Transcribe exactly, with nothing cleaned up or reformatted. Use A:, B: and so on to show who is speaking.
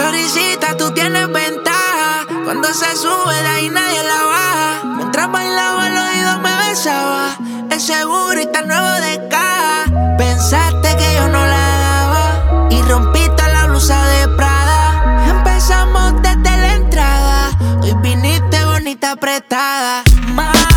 A: Choricita, tú tienes ventaja. Cuando se sube de ahí nadie la baja. Mientras bailaba el oído me besaba. Es seguro y tan nuevo de caja. Pensaste que yo no la daba y rompiste la blusa de Prada. Empezamos desde la entrada. Hoy viniste bonita apretada. Ma